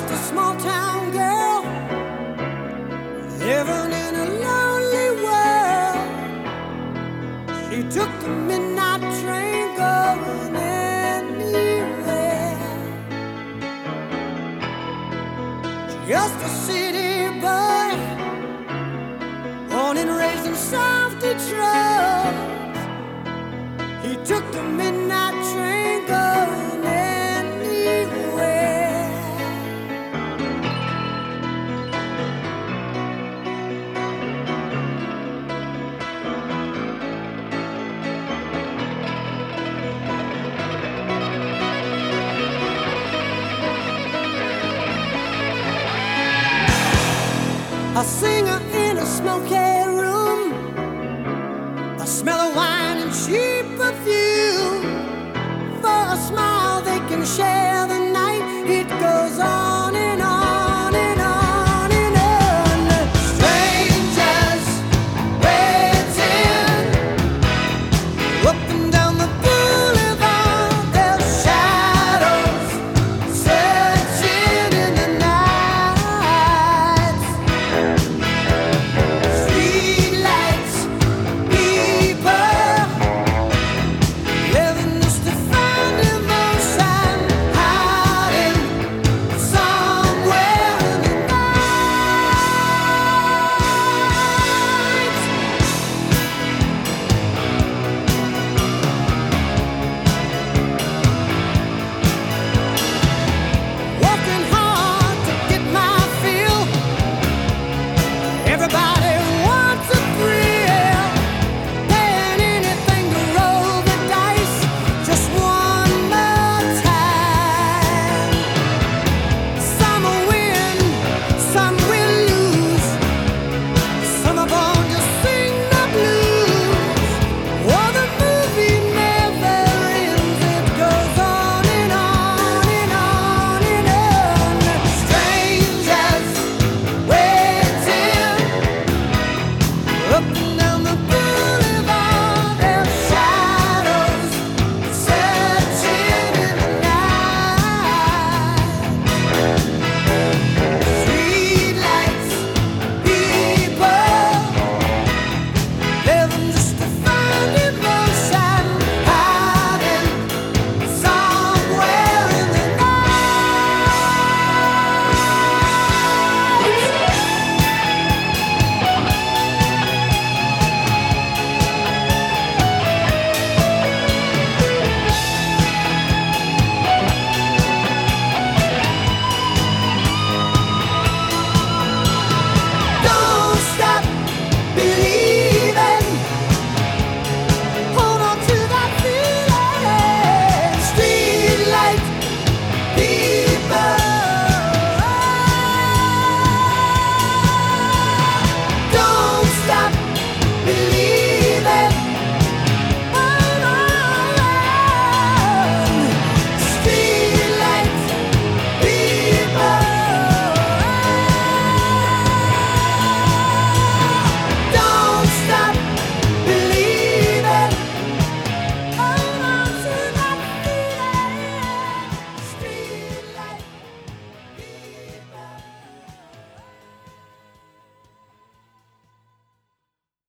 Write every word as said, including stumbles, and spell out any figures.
a small town girl living in a lonely world. She took the midnight train going anywhere. Just a city boy, born and raised in South Detroit. He took the midnight train going anywhere. A singer in a smoky room, the smell of wine and cheap perfume. For a smile they can share.